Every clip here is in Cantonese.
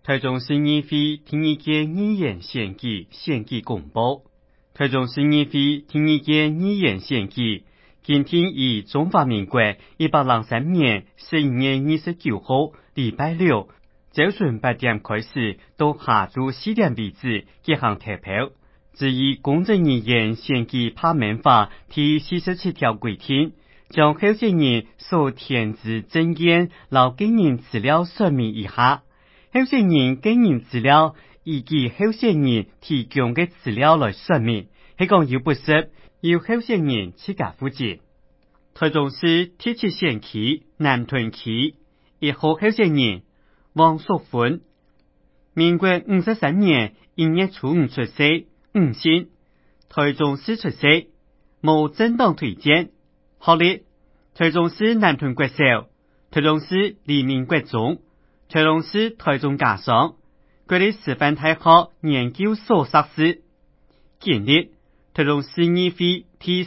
台中市议会第二届议员选举公布。台中市议会第二届议员选举今天以中华民国103年11月29号礼拜六早晨8點開始到下晝4點為止進行投票。至於公職人員選舉罷免法第47條規定，將候選人所填置證件和個人資料說明一下。候選人個人資料以及候選人提供的資料來說明，係講有不實，由候選人自家負責。台中市第7選區南屯區1號候選人王淑芬，民國53年1月初5出世，五姓，台中市出世，無政黨推薦，學歷台中市南屯國小、台中市黎明國中、台中市台中家商、國立師範大學研究所碩士，經歷台中市議會第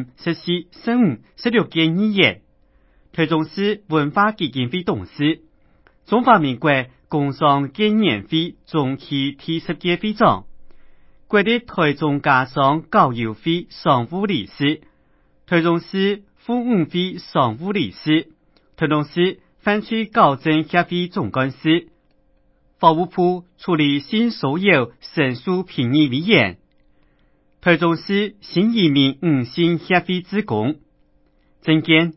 13、14、15、16屆議員，台中市文化基金會董事，中華民國工商建研會中期第10屆會長，國立台中家商教育會常務理事，台中市婦女會常務理事，台中市犯罪矯正協會總幹事，法務部處理性騷擾申訴評議委員，台中市新移民五姓協會職工。政見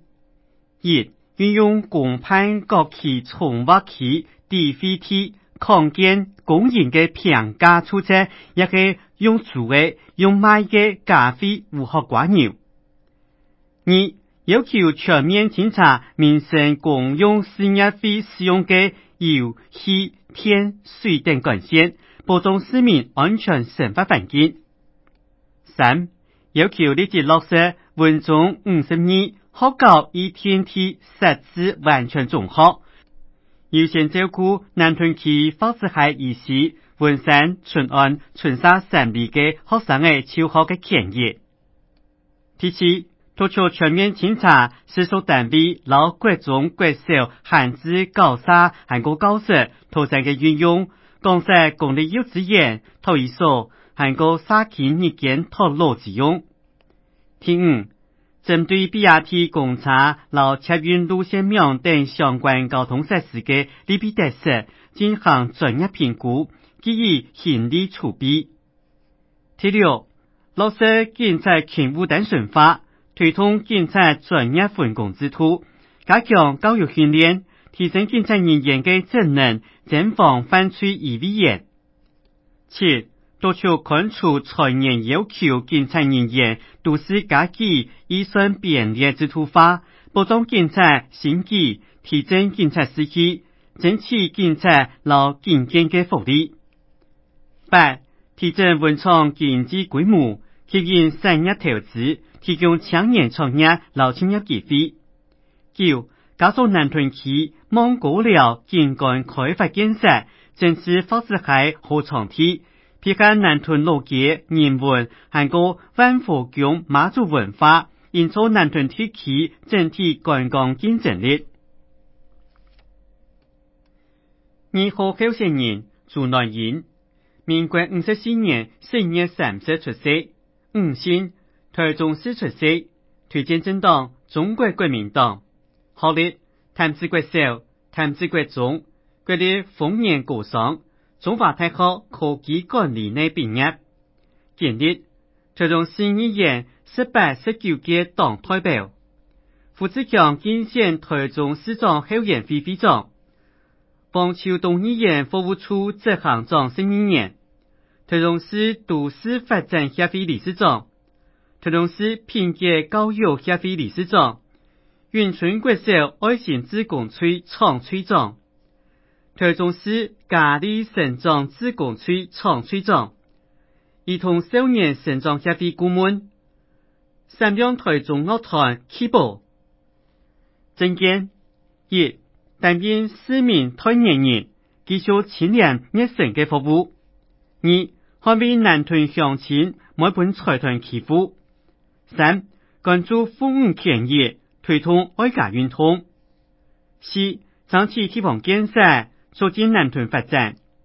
1. 運用公派各期重劃期地費地擴建公營嘅評價出則，也係用租嘅用賣嘅價費無可掛鈎。2. 要求全面檢查民生公用事業費使用嘅油、氣、電、水等管線，保障市民安全生活環境。3. 要求立即落實文中52學校以天梯設置完全中學，優先照顧南屯區福子海以西、文山、春安、春沙3里嘅學生嘅就學嘅權益。第7，督促全面檢查私屬單位老國中國小閒置教室韓國教室圖產嘅運用，廣設公立幼稚園、托兒所韓國社區日間托老之用。第5，針對 BRT 公車、老客運路線名等相關交通設施嘅利弊得失進行專業評估，給予現地處備。第6，落實警察勤務單純化，推動警察專業分工制度，加強教育訓練，提升警察人員嘅職能，嚴防犯罪而危言。7，督促看出財年要求警察人員都是家己預算編列制度化，保障警察審計，提升警察士氣，爭取警察勞警檢嘅福利。8，提升文創經濟規模，吸引產業投資，提供青年創業勞青業機會。9，加速南屯區望高寮景觀開發建設，正是福子海河床體，配合南屯老街人文，韓國萬佛宮媽祖文化，營造南屯地區整體觀光競爭力。2號候選人朱南英，民國54年11月30出世，五姓，台中市出世，推薦政黨中國國民黨，學歷潭子國小、潭子國中，國立豐原高商、中華大學科技管理內畢業，經歷台中市議員18、19屆黨代表，胡志強競選台中市長後援會會長，黃秋東議員服務處執行長12年，台中市都市發展協會理事長，台中市品質教育協會理事長，雲春國小愛心志工處廠處長，台中市嘉里成長志工處廠處長，兒童少年成長協會顧問，三江台中樂團起步。政見1，擔任市民代言人，繼續清廉熱誠嘅服務。2，捍衛南屯鄉親每本財團祈福。3，關注婦女權益，推動愛家運動。4，爭取地方建設，促進南屯發展。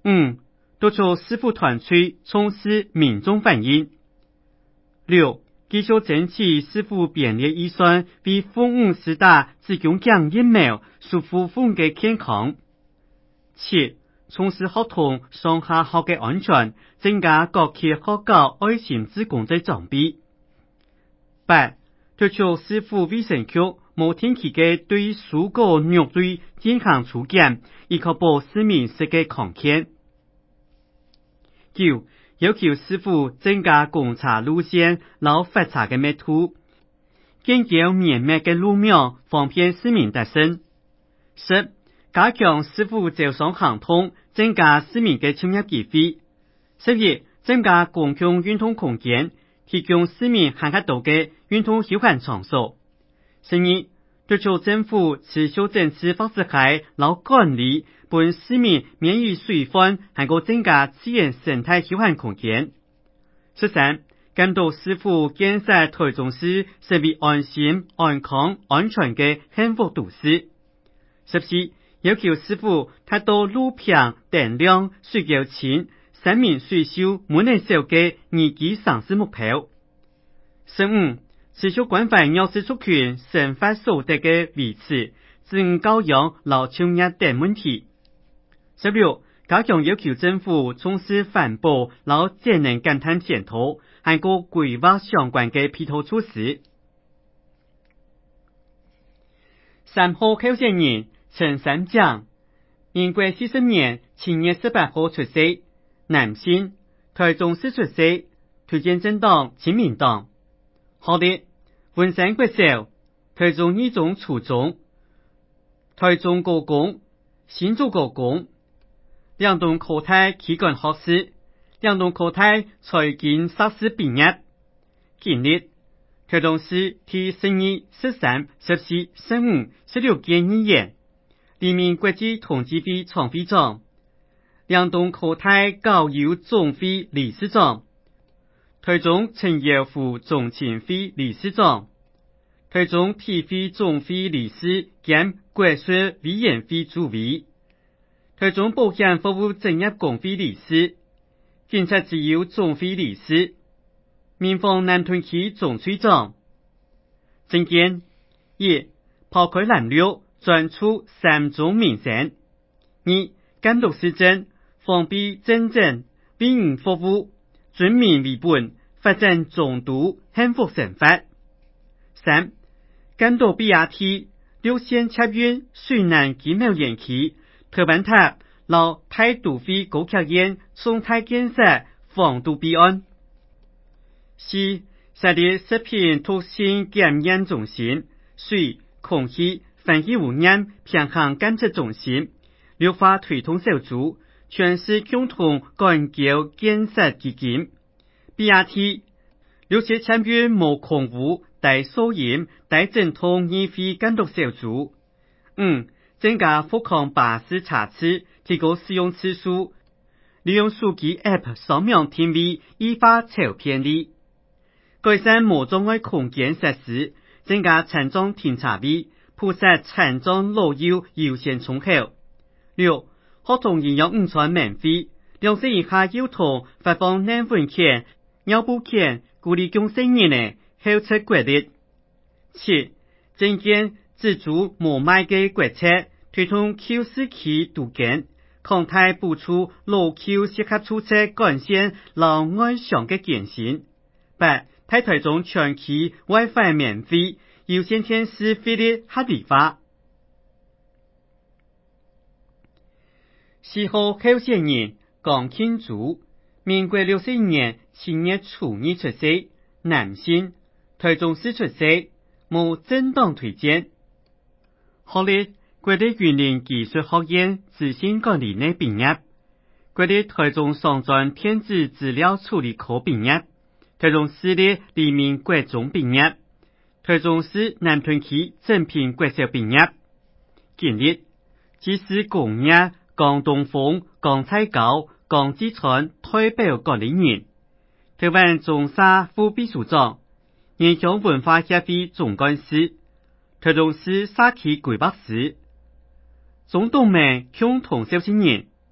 5. 督促师傅团队重视民众反映。6. 继续争取师傅编列预算，为父母师大子宫颈疫苗，束缚父母嘅健康。7. 重視學童上下學嘅安全，增加各級學校愛心志工作裝備。8. 推出師傅衛生局無定期嘅對蔬果肉類健康初檢，以確保市民食嘅康健。9. 要求師傅增加公查路線，老發查嘅密度，建構綿密嘅路苗，方便市民達成。10. 加強師傅招商行通，增加市民嘅就業機會。11. 增加公共運動空間，提供市民行得到嘅運動休閒場所。12. 督促政府持續整治發展開老管理，本市民免於水分，還個增加自然生態休閒空間。13. 監督師傅建設台中市成為安心、安康、安全嘅幸福都市。14. 要求師傅達到路平、電亮、水夠清、三民水秀、門內小嘅宜居城市目標。15. 持續關懷弱勢族群生活所得嘅維持、自然教養、勞就業等問題。16. 加強要求政府重視環保、勞節能減碳檢討，還個規劃相關嘅配套措施。3號候選人陳三江，民國40年7月18號出生，男性，台中市出生，推薦政黨親民黨。學歷：文山國小、台中二中初中、台中高工、新竹高工、兩棟科大企管學士、兩棟科大財經碩士畢業。經歷：台中市第12、13、14、15、16屆議員，黎明國際同濟會創會長，兩棟科大教育總會理事長，台中陳瑤府總親會理事長，台中體會總會理事兼國稅委員會主委，台中保險服務專業公會理事，警察自由總會理事，民防南屯區總區長。政見： 1. 拋開藍綠，專注三種民生。 2. 監督施政，防弊政政，為民服務，尊民為本，發展中都幸福生活。 3. 監督 BRT 6線客運水南經貿園區、台灣塔、老大都會高客運生態建設防堵備案。 4. 設立食品毒性檢驗中心、水、空氣、環境污染平衡監測中心，綠化推動小組，全市共同環境建設基金。 BRT 6線客運無空污、帶收銀、帶整通議會監督小組。 5. 增加復康巴士查次，提高使用次數，利用手機 App 掃描定位，依法籌便利。改善無障礙空間設施，增加殘障停車位，鋪設殘障路優優先出口。 6. 學童營養午餐免費，2歲以下幼童發放奶粉券、尿布券，鼓勵共成年的後出國力。 7. 增建自主無賣嘅國策，推動 Q4期度建，擴大補助老 Q 適合出車幹線老外商嘅建線。 8. 台中全區 Wi-Fi 免費，有線電視費率合理化。4號候選人江慶竹，民國61年7月初2出生，男性，台中市出生，無政黨推薦。學歷：國立雲林技術學院資訊管理內畢業，國立台中商專電子資料處理科畢業，台中市立黎明國中畢業，台中市南屯區正平國小畢業。經歷：技師工業、江東風、江菜糕、江之川代表管理員，台灣中沙副秘書長，影響文化協會總幹事，台中市社區規劃師，總統們共同候選人。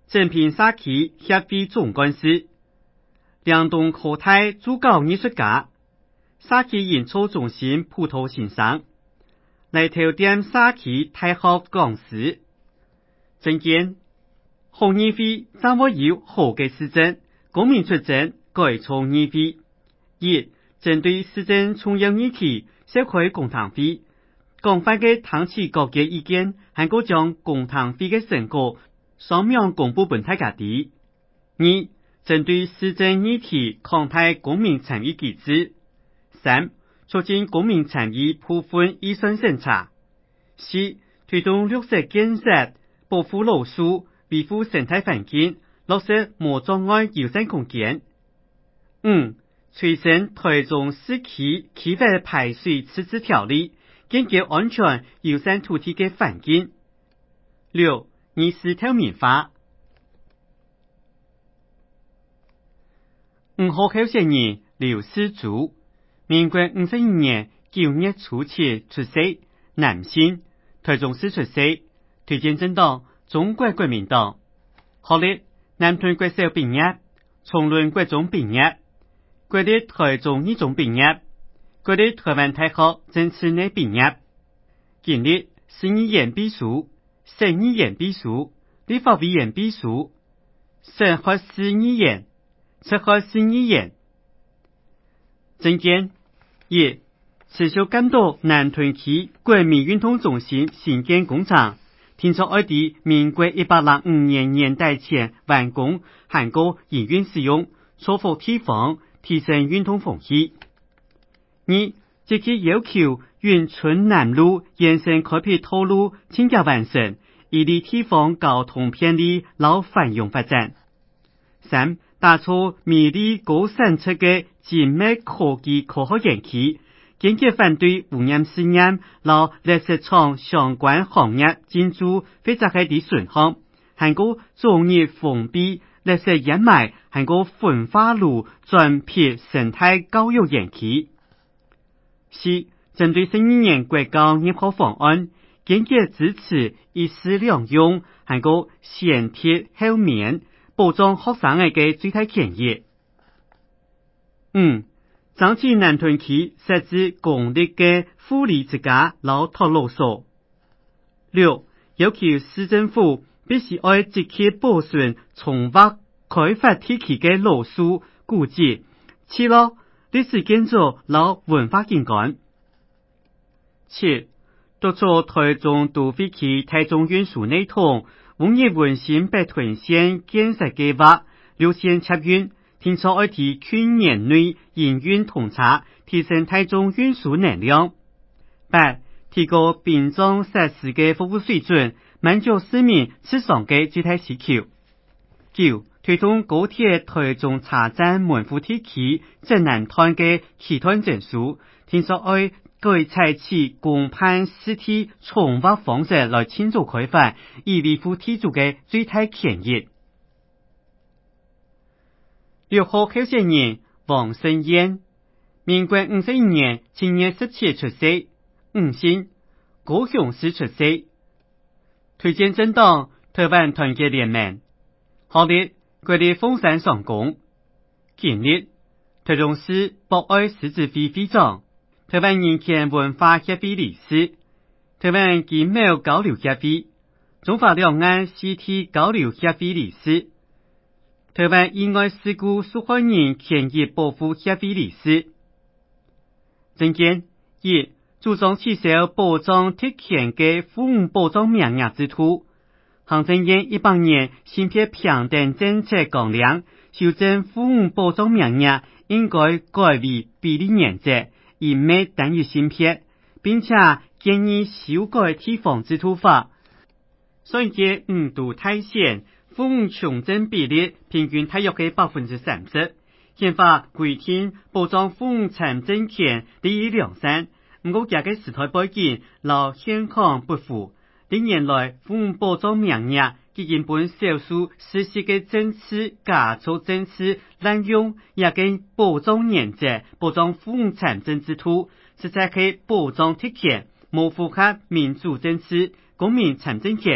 正平沙期协会总干事，梁东科泰主教艺术家，沙期演出中心葡萄先生，来头店沙期大学讲师。证件红议会掌握有好嘅施政，公民出政改创议会。一、针对施政重要议题，召开公聽會，廣泛嘅聽取各界意見，還個將公聽會嘅成果雙面公布俾大家知。二、針對施政議題擴大公民參與機制。三、促進公民參與部分預算審查。四、推動綠色建設，保護老樹，維護生態環境，落實無障礙優先空間。五、推升台中市區氣味排水處置條例，建構安全優先土地嘅環境。六、議事透明化。5號候選人劉世祖，民國52年9月初7出世，男性，台中市出世，推薦政黨中國國民黨。學歷南屯國小畢業，崇倫國中畢業，國立台中二中畢業，國立台灣大學政治內畢業。經歷市議員秘書、省議員秘書、立法委員秘書、省學士議員、策學士議員。政見一、持續監督南屯區國民運動中心新建工廠，聽說愛地民國105年年代前完工，涵蓋營運使用，造福地方，提升運動風氣。二、積極要求雲春南路延伸開闢道路，盡快完成，以利地方交通便利，勞繁榮發展。三、打造美麗高產出嘅精密科技科學園區，堅決反對污染試驗，勞垃圾場相關行業進駐非雜係啲順項，涵蓋綜合封閉垃圾掩埋，涵蓋焚化爐轉撇生態教育園區。四、針對新一年國教入學方案，堅決支持一式兩用，涵蓋先貼後面，保障學生嘅最大權益。五、爭取南屯區設置公立嘅護理之家和托老所。六、要求市政府必須要積極保存重劃開發地區嘅老樹古蹟，七咯歷史建築和文化景觀。七、督促台中都會區台中運輸內統文藝文心北屯線建設計劃6線插運，聽說愛提去年內營運統查，提升台中運輸能量。八、提高殯葬設施嘅服務水準，滿足市民日常嘅最大需求。九、推動高鐵台中車站門戶地區正南端嘅期端證書，聽說愛改採取公判實體重劃方式來清楚開發，以維護地主嘅最大權益。6號候選人王勝燕，民國51年7月17出世，吳姓，高雄市出世，推薦政黨台灣團結聯盟。學歷國立鳳山商工，經歷台中市博愛獅子會會長，台灣人權文化協會理事，台灣經貿交流協會，中華兩岸實體交流協會理事，台灣意外事故受害人權益保護協會理事。政見一、主張取消保障特權嘅服務保障名額制度。行政院18年性別平等政策綱領，修正服務保障名額應該改為比例原則，以免單一性別，並且建議修改地方制度法，選舉5都大選服務窮徵比例平均大約嘅30%。憲法規定保障服務參政權利益良善，唔過加嘅時代背景老現況不符。近年來，服務保障名額已經本少數實施嘅政策加速政策濫用，也跟保障原則、保障服務參政制度，實在係保障特權，無符合民主政治、公民參政權。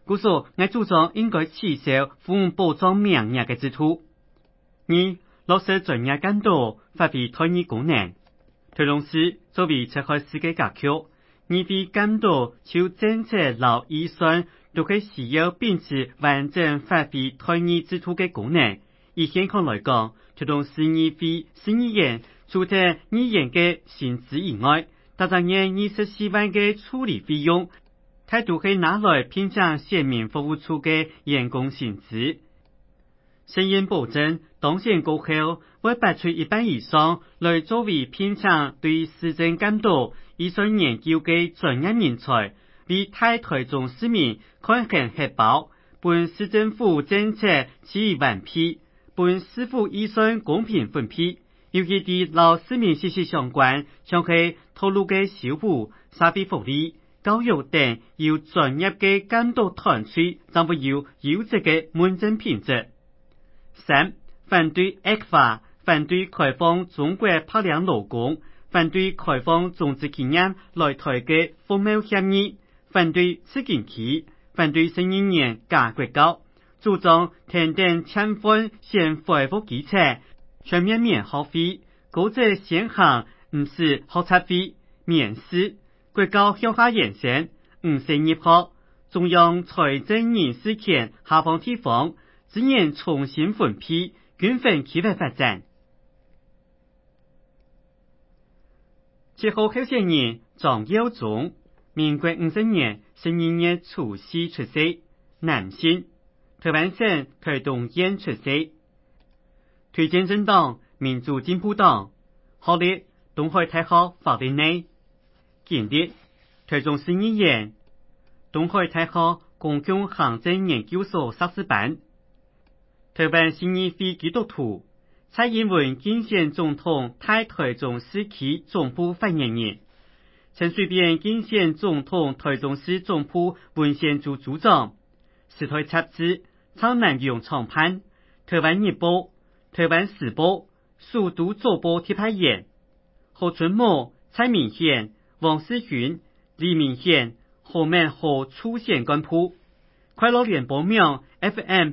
故所我主張應該持守父保障名義嘅制度。二、落實專業監督，發揮推義功能。推動師作為拆開世界格局，而非監督就政策勞預算都可以需要秉持完整發揮推義制度嘅功能。以健康來講，推動市議會市議員除咗議員嘅薪資以外，大約24萬嘅處理費用，態度可以拿來聘請選民服務處嘅員工薪資。聲音保證當選過後，會撥出一半以上來作為聘請對施政監督、預算研究嘅專業人才，為大台中市民開誠核保，本市政府政策起完批，本市府預算公平分配，尤其對老市民息息相關，將可以投入嘅修補、社會福利、教育等有專業嘅監督團隊，將會有優質嘅問政品質。三、反對惡化，反對開放中國漂亮勞工，反對開放中資企業來台嘅服務協議，反對刺激期，反對新一年假國教，主張停電欠款先恢復機制，全面免學費，高職先行唔是學測費，免試，國教向下延伸，唔使入學，中央財政人事權下放地方，資源重新分配，均衡企業發展。7號候選人張耀宗，民國50年12月除夕出世，男性，台灣省台東縣出世，推薦政黨民主進步黨，學歷東海大學法律系，經歷台中市議員，東海大學公共行政研究所碩士班，台灣市議會基督徒，蔡英文競選總統大台中市區總部發言人，陳水扁競選總統台中市總部文獻組組長，時代雜誌超南用創辦，台灣日報、台灣時報、首都週報特派員，何春谟、蔡明憲、王世勳、李明憲、何文和出現幹部，快樂聯播網 FM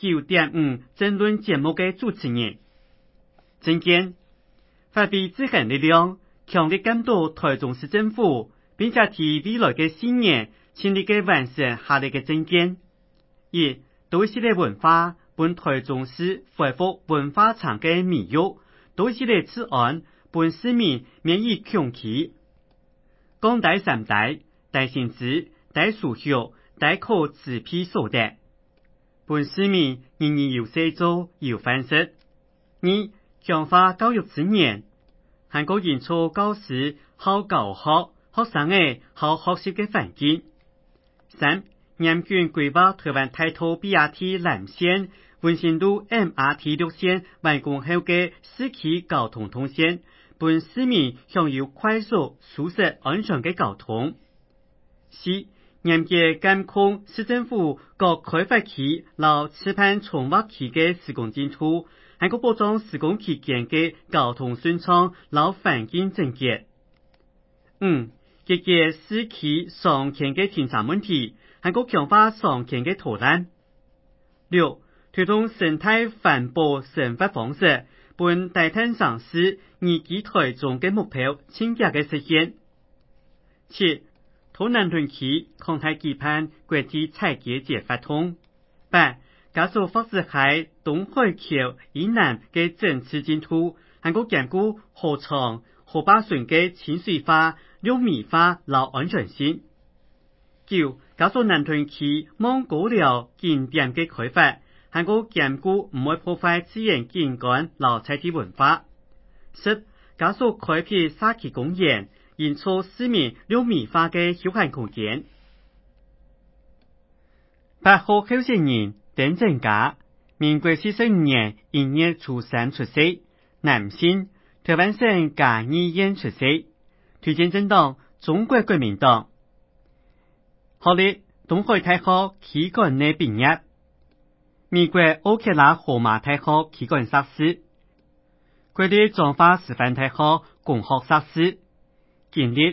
89.5政論節目嘅主持人。政見發揮制衡力量，強力監督台中市政府，並且提未來嘅4年全力嘅完成下列嘅政見。一、都市嘅文化，本台中市恢復文化場嘅美育，都市嘅治安，本市民免於窮奇。講大三大，大薪資、大數學、大可支配所得，本市民人人有事做，有飯食。二、強化教育資源，韓國營造教師好教學，學生嘅好學習嘅環境。三、嚴謹規劃台灣大肚 BRT 南線、文心路 MRT 綠線完工後嘅市區交通通線，本市民享有快速、舒適、安全嘅交通。四、嚴格監控市政府各開發區和期盼重劃區嘅施工進度，韓國保障施工期間嘅交通順暢和環境整潔。五、解決市區常見嘅停車問題，韓國強化常見嘅逃難。六、推動生態環保生活方式，本大碳城市宜居台中嘅目標，盡快嘅實現。七、土南屯區擴大期盼國際採集節發通。八、加速發展喺東海橋以南嘅整治進度，韓國兼顧河床、河壩水嘅清水化、綠美化和安全性。九、加速南屯區望高寮景點嘅開發，韓國兼顧唔會破壞自然景觀和在地文化。十、加速開闢社區公園，營造市民綠美化嘅休閒空間。8號候選人丁正嘉，民國45年1月初3出世，男性，台灣省嘉義縣出世，推薦政黨中國國民黨，學歷東海大學企管系畢業，美國奧克拉荷馬大學企管碩士，國立彰化師範大學工學碩士，經歷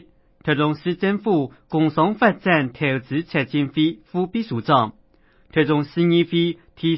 台中市政府工商发展投资促進會副秘書長，台中市議會第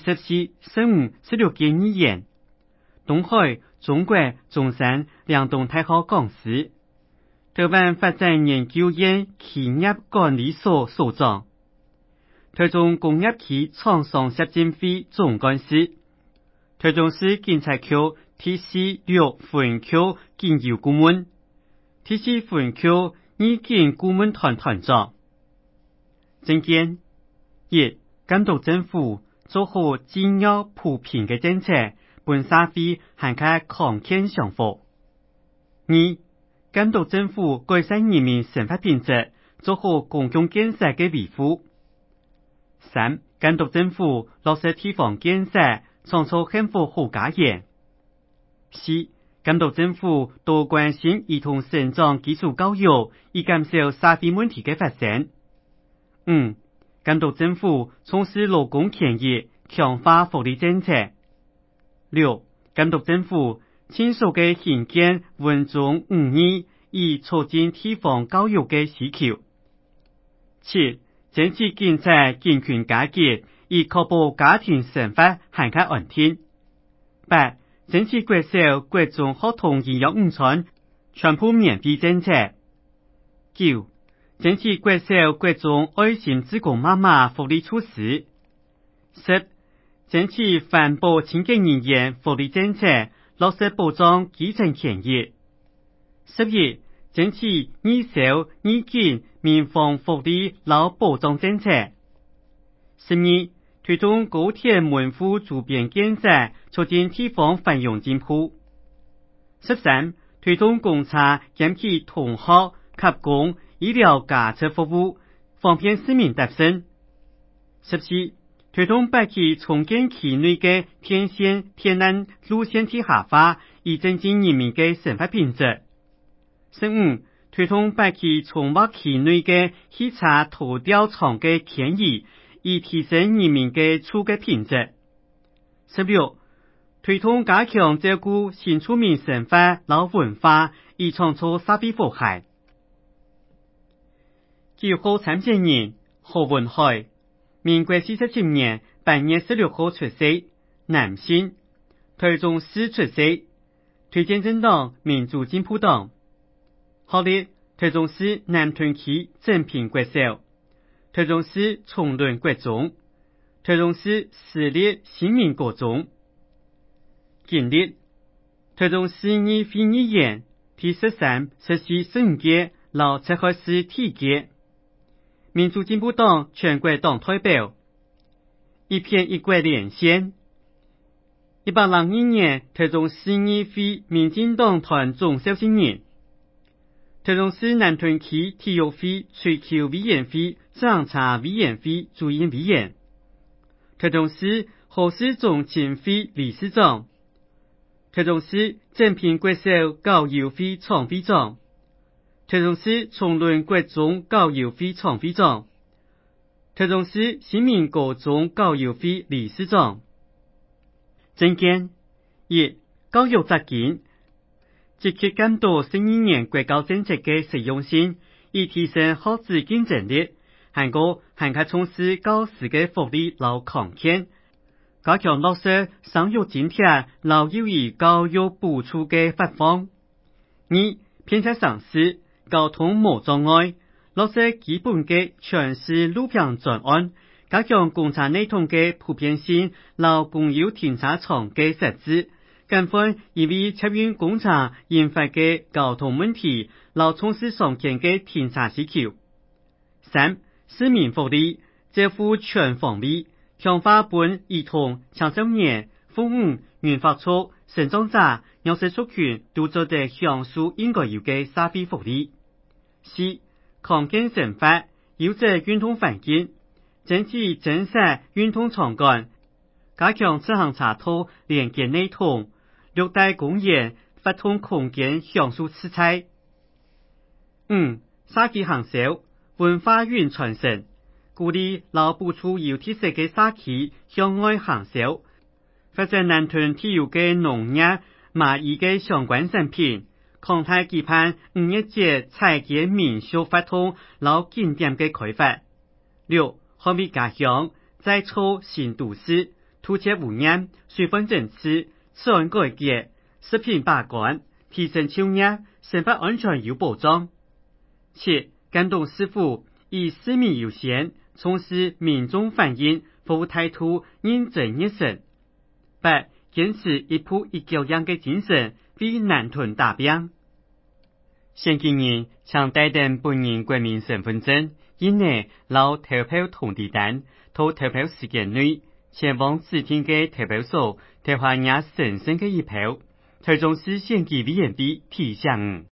14、15、16屆議員，東海、中國、中山兩棟大學講師，台灣發展研究院企業管理所所長，台中工業區廠商協進會總幹事，台中市警察局第46分局警務顧問，第4分局醫警顧問團團長。政見一，監督政府做好資源扶貧嘅政策，本社會涵蓋康健上課。二，監督政府改善人民生活品質，做好公共建設嘅維護。三，監督政府落實地方建設，創造幸福好家園。四，監督政府多關心兒童成長基礎教育，以減少社會問題嘅發生。五，監督政府從事勞工權益，強化福利政策。六，監督政府清楚嘅興建文綜5年，以促進地方教育嘅需求。七，爭取經濟健全家計，以確保家庭生活涵蓋安定。八，爭取國小國中學童營養午餐全部免費政策。九，爭取國小國中愛心志工媽媽福利措施。十，爭取環保清潔人員福利政策，落實保障基層權益。11，爭取兒少兒童民防福利和保障政策。12，推動高鐵門戶周邊建設，促進地方繁榮進步。13，推動公車減去通學及公醫療駕車服務，方便市民搭乘。14，推動北區重建區內嘅天線天然路線地下化，以增進人民嘅生活品質。15，推動北區重劃區內嘅汽車拖吊廠嘅權益，以提升人民嘅住嘅品質。16，推動加強照顧新住民生活和文化，以創造社會和諧。9號參選人何文海，民國47年8月16號出生，男性，台中市出生，推薦政黨民主進步黨。學歷台中市南屯區正平國小，台中市崇倫國中，台中市私立新民國中。經歷台中市議會議員第13、14、15屆和七號市體屆，民主進步黨全國黨代表，一片一國連線。1802年台中市議會民進黨團總召集人，台中市南屯區體育會吹球委員會審查委員會主任委員，台中市河市總親會理事長，台中市正平國小教育會創會長，台中市崇倫國中教育會創會長，台中市新民國中教育會理事長。政見一，教育責任，積極監督新1年國教政策嘅實用性，以提升學子競爭力，涵蓋從事教師嘅福利和康健，加強落實生育津貼和幼兒教育補助嘅發放。2，偏差城市，交通無障礙，落實基本嘅全市路平專案，加強公車內通嘅普遍性，和公有停車場嘅設置，減緩因為客運公車引發嘅交通問題，和從事常見嘅停車需求。3，市民福利，照顧全方位，強化本兒童、青少年、婦女、原發族、生長者、弱勢族群都做得享受應該有嘅社會福利。4，康健生活，優質運動環境，爭取增設運動場館，加強自行車道連結內通，綠帶公園發通空間享受自在。5，社區行銷，文化與傳承，鼓勵老補助有特色嘅社區向外行銷，發展南屯體育嘅農業、馬藝嘅相關產品， 同大期盼5月節採建民俗法通老景點嘅開發。6. 捍衛家鄉，再造新都市，杜絕污染，水分政治，治安改革，食品把關，提升就業，生活安全有保障。7. 廣東市府以市民優先，重視民眾反映，服務態度認真熱誠。8. 堅持一步一腳印嘅精神，為南屯打拼。選舉人請帶定本人國民身份證，以內留投票通知單，到投票時間內前往指定嘅投票所投下你神聖嘅一票。台中市選舉委員會提醒。